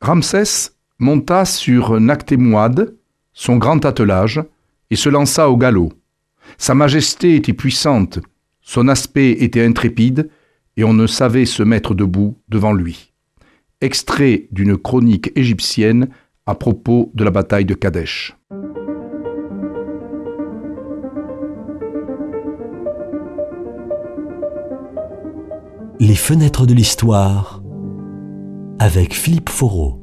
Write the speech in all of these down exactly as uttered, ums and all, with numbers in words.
Ramsès monta sur Nakhtemmouad, son grand attelage, et se lança au galop. Sa majesté était puissante, son aspect était intrépide, et on ne savait se mettre debout devant lui. Extrait d'une chronique égyptienne à propos de la bataille de Kadesh. Les fenêtres de l'histoire avec Philippe Foreau.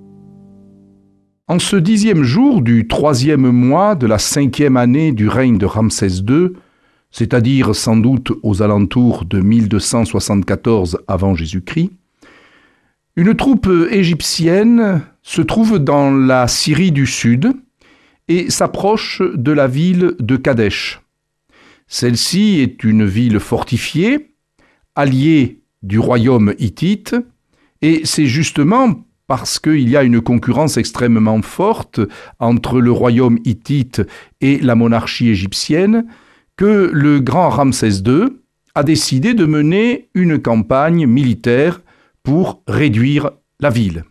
En ce dixième jour du troisième mois de la cinquième année du règne de Ramsès deux, c'est-à-dire sans doute aux alentours de mille deux cent soixante-quatorze avant Jésus-Christ, une troupe égyptienne se trouve dans la Syrie du Sud et s'approche de la ville de Kadesh. Celle-ci est une ville fortifiée, alliée du royaume hittite, et c'est justement parce qu'il y a une concurrence extrêmement forte entre le royaume hittite et la monarchie égyptienne que le grand Ramsès deux a décidé de mener une campagne militaire pour réduire la ville.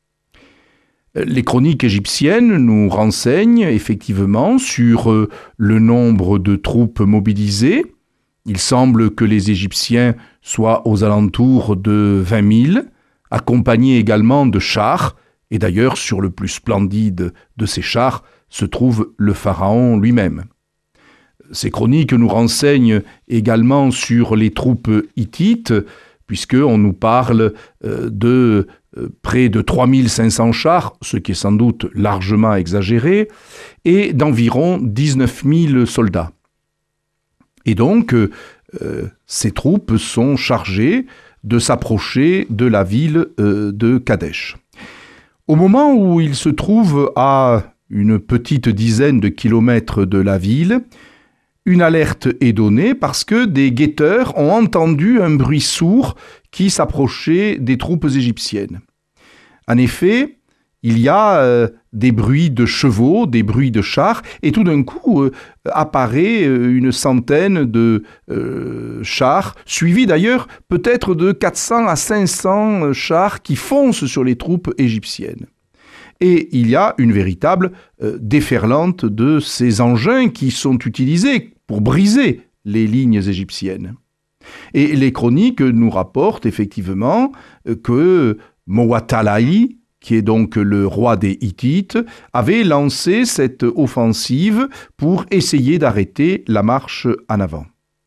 Les chroniques égyptiennes nous renseignent effectivement sur le nombre de troupes mobilisées. Il semble que les Égyptiens soient aux alentours de vingt mille, accompagnés également de chars, et d'ailleurs sur le plus splendide de ces chars se trouve le pharaon lui-même. Ces chroniques nous renseignent également sur les troupes hittites, puisqu'on nous parle euh, de euh, près de trois mille cinq cents chars, ce qui est sans doute largement exagéré, et d'environ dix-neuf mille soldats. Et donc, euh, ces troupes sont chargées de s'approcher de la ville euh, de Kadesh. Au moment où ils se trouvent à une petite dizaine de kilomètres de la ville, une alerte est donnée parce que des guetteurs ont entendu un bruit sourd qui s'approchait des troupes égyptiennes. En effet, il y a euh, des bruits de chevaux, des bruits de chars, et tout d'un coup euh, apparaît euh, une centaine de euh, chars, suivis d'ailleurs peut-être de quatre cents à cinq cents chars qui foncent sur les troupes égyptiennes. Et il y a une véritable euh, déferlante de ces engins qui sont utilisés pour briser les lignes égyptiennes. Et les chroniques nous rapportent effectivement euh, que Mouattalahi, qui est donc le roi des Hittites, avait lancé cette offensive pour essayer d'arrêter la marche en avant.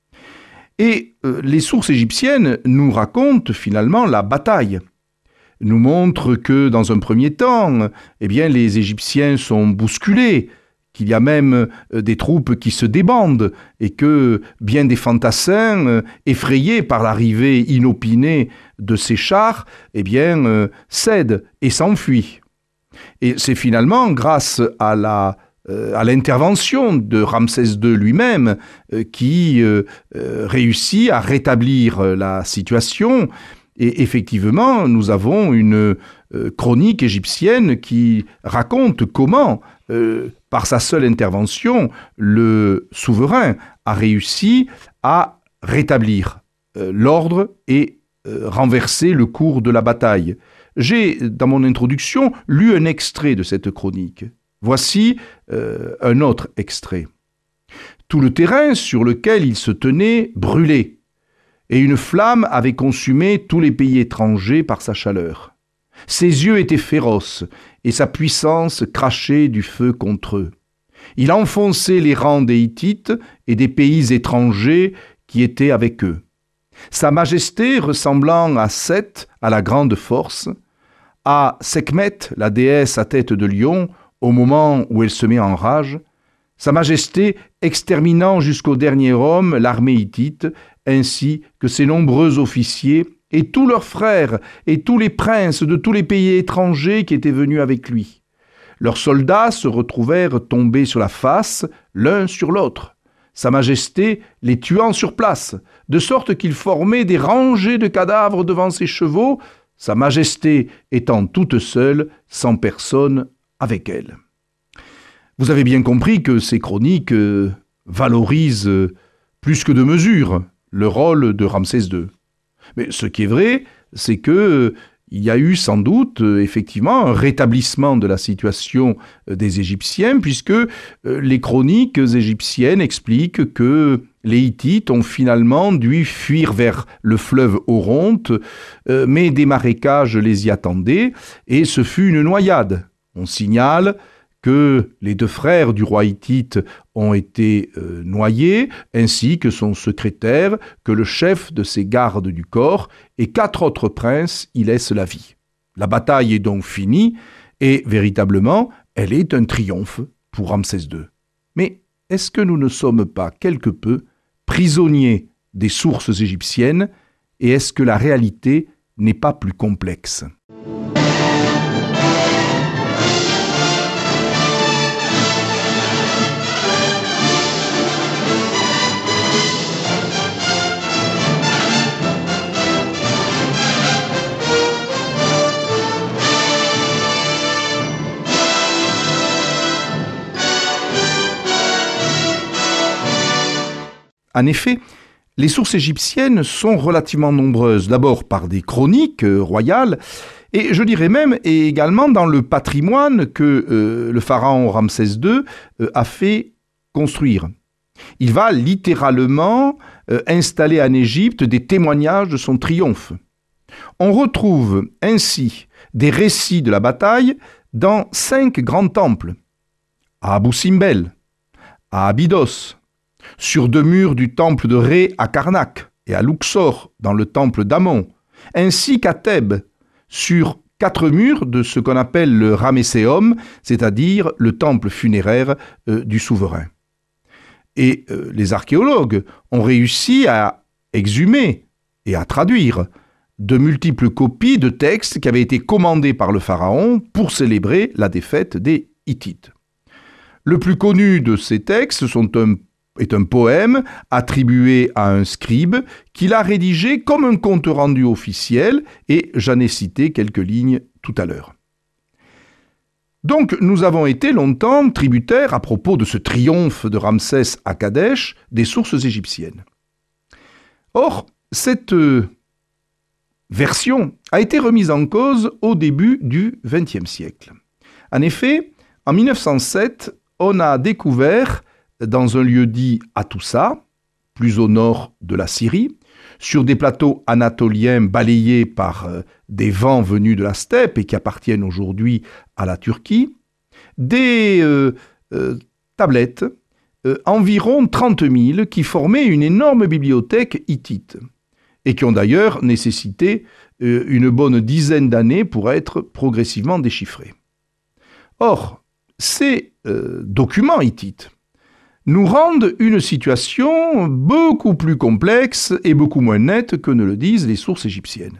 Et euh, les sources égyptiennes nous racontent finalement la bataille, nous montrent que dans un premier temps, eh bien, les Égyptiens sont bousculés, qu'il y a même euh, des troupes qui se débandent et que bien des fantassins, euh, effrayés par l'arrivée inopinée de ces chars, eh bien, euh, cèdent et s'enfuient. Et c'est finalement grâce à la euh, à l'intervention de Ramsès deux lui-même euh, qui euh, euh, réussit à rétablir la situation. Et effectivement, nous avons une euh, chronique égyptienne qui raconte comment, euh, par sa seule intervention, le souverain a réussi à rétablir euh, l'ordre et euh, renverser le cours de la bataille. J'ai, dans mon introduction, lu un extrait de cette chronique. Voici euh, un autre extrait. « Tout le terrain sur lequel il se tenait brûlait. Et une flamme avait consumé tous les pays étrangers par sa chaleur. Ses yeux étaient féroces, et sa puissance crachait du feu contre eux. Il enfonçait les rangs des Hittites et des pays étrangers qui étaient avec eux. Sa majesté ressemblant à Seth, à la grande force, à Sekhmet, la déesse à tête de lion, au moment où elle se met en rage, sa majesté exterminant jusqu'au dernier homme l'armée hittite, ainsi que ses nombreux officiers et tous leurs frères et tous les princes de tous les pays étrangers qui étaient venus avec lui. Leurs soldats se retrouvèrent tombés sur la face, l'un sur l'autre, sa majesté les tuant sur place, de sorte qu'ils formaient des rangées de cadavres devant ses chevaux, sa majesté étant toute seule, sans personne avec elle. » Vous avez bien compris que ces chroniques euh, valorisent euh, plus que de mesure le rôle de Ramsès deux. Mais ce qui est vrai, c'est que il y a eu sans doute euh, effectivement un rétablissement de la situation euh, des Égyptiens, puisque euh, les chroniques égyptiennes expliquent que les Hittites ont finalement dû fuir vers le fleuve Oronte, euh, mais des marécages les y attendaient, et ce fut une noyade. On signale que les deux frères du roi hittite ont été euh, noyés, ainsi que son secrétaire, que le chef de ses gardes du corps, et quatre autres princes y laissent la vie. La bataille est donc finie, et véritablement, elle est un triomphe pour Ramsès deux. Mais est-ce que nous ne sommes pas quelque peu prisonniers des sources égyptiennes, et est-ce que la réalité n'est pas plus complexe ? En effet, les sources égyptiennes sont relativement nombreuses, d'abord par des chroniques euh, royales, et je dirais même et également dans le patrimoine que euh, le pharaon Ramsès deux euh, a fait construire. Il va littéralement euh, installer en Égypte des témoignages de son triomphe. On retrouve ainsi des récits de la bataille dans cinq grands temples, à Abou Simbel, à Abydos, sur deux murs du temple de Ré à Karnak et à Luxor dans le temple d'Amon, ainsi qu'à Thèbes, sur quatre murs de ce qu'on appelle le Ramesséum, c'est-à-dire le temple funéraire euh, du souverain. Et euh, les archéologues ont réussi à exhumer et à traduire de multiples copies de textes qui avaient été commandés par le pharaon pour célébrer la défaite des Hittites. Le plus connu de ces textes sont un est un poème attribué à un scribe qu'il a rédigé comme un compte-rendu officiel, et j'en ai cité quelques lignes tout à l'heure. Donc nous avons été longtemps tributaires, à propos de ce triomphe de Ramsès à Kadesh, des sources égyptiennes. Or, cette euh, version a été remise en cause au début du vingtième siècle. En effet, en mille neuf cent sept, on a découvert dans un lieu dit Atoussa, plus au nord de la Syrie, sur des plateaux anatoliens balayés par euh, des vents venus de la steppe et qui appartiennent aujourd'hui à la Turquie, des euh, euh, tablettes, euh, environ trente mille, qui formaient une énorme bibliothèque hittite et qui ont d'ailleurs nécessité euh, une bonne dizaine d'années pour être progressivement déchiffrés. Or, ces euh, documents hittites nous rendent une situation beaucoup plus complexe et beaucoup moins nette que ne le disent les sources égyptiennes.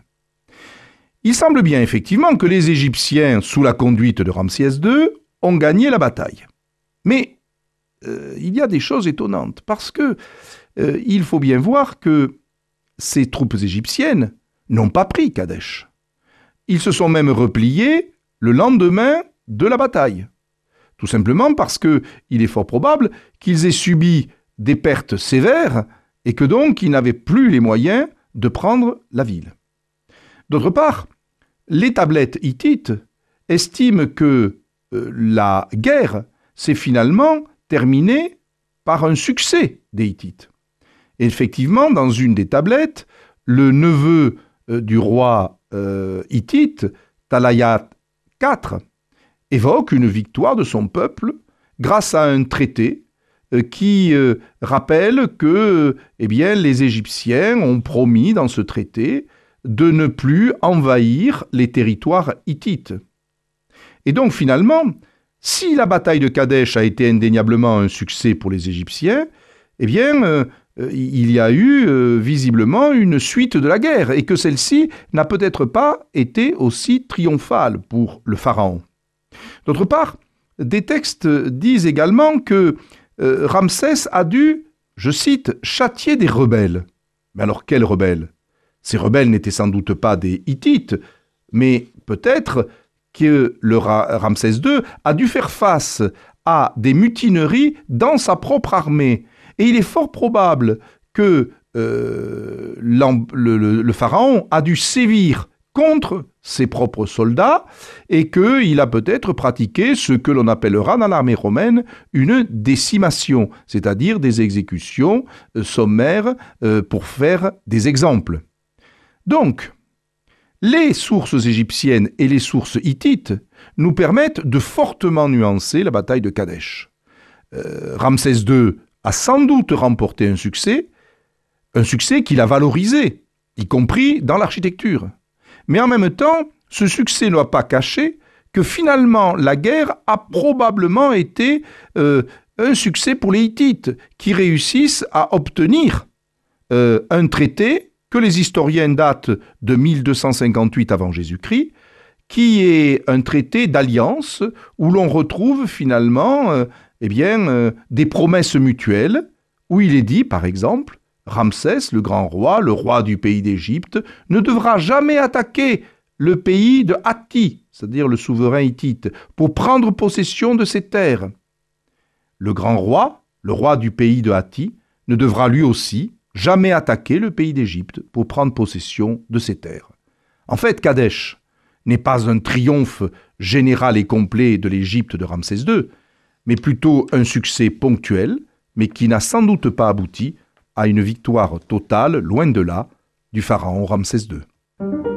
Il semble bien effectivement que les Égyptiens, sous la conduite de Ramsès deux, ont gagné la bataille. Mais euh, il y a des choses étonnantes, parce que euh, il faut bien voir que ces troupes égyptiennes n'ont pas pris Kadesh. Ils se sont même repliés le lendemain de la bataille. Tout simplement parce qu'il est fort probable qu'ils aient subi des pertes sévères et que donc ils n'avaient plus les moyens de prendre la ville. D'autre part, les tablettes hittites estiment que euh, la guerre s'est finalement terminée par un succès des Hittites. Et effectivement, dans une des tablettes, le neveu euh, du roi euh, hittite, Talayat quatre, évoque une victoire de son peuple grâce à un traité euh, qui euh, rappelle que eh bien, les Égyptiens ont promis dans ce traité de ne plus envahir les territoires hittites. Et donc finalement, si la bataille de Kadesh a été indéniablement un succès pour les Égyptiens, eh bien, euh, il y a eu euh, visiblement une suite de la guerre et que celle-ci n'a peut-être pas été aussi triomphale pour le pharaon. D'autre part, des textes disent également que euh, Ramsès a dû, je cite, « châtier des rebelles ». Mais alors, quels rebelles ? Ces rebelles n'étaient sans doute pas des Hittites, mais peut-être que le Ra- Ramsès deux a dû faire face à des mutineries dans sa propre armée. Et il est fort probable que euh, le, le, le pharaon a dû sévir contre ses propres soldats et qu'il a peut-être pratiqué ce que l'on appellera dans l'armée romaine une décimation, c'est-à-dire des exécutions euh, sommaires euh, pour faire des exemples. Donc, les sources égyptiennes et les sources hittites nous permettent de fortement nuancer la bataille de Kadesh. Euh, Ramsès deux a sans doute remporté un succès, un succès qu'il a valorisé, y compris dans l'architecture. Mais en même temps, ce succès ne va pas cacher que finalement la guerre a probablement été euh, un succès pour les Hittites, qui réussissent à obtenir euh, un traité que les historiens datent de mille deux cent cinquante-huit avant Jésus-Christ, qui est un traité d'alliance où l'on retrouve finalement euh, eh bien, euh, des promesses mutuelles, où il est dit, par exemple, Ramsès, le grand roi, le roi du pays d'Égypte, ne devra jamais attaquer le pays de Hatti, c'est-à-dire le souverain hittite, pour prendre possession de ses terres. Le grand roi, le roi du pays de Hatti, ne devra lui aussi jamais attaquer le pays d'Égypte pour prendre possession de ses terres. En fait, Kadesh n'est pas un triomphe général et complet de l'Égypte de Ramsès deux, mais plutôt un succès ponctuel, mais qui n'a sans doute pas abouti à une victoire totale, loin de là, du pharaon Ramsès deux.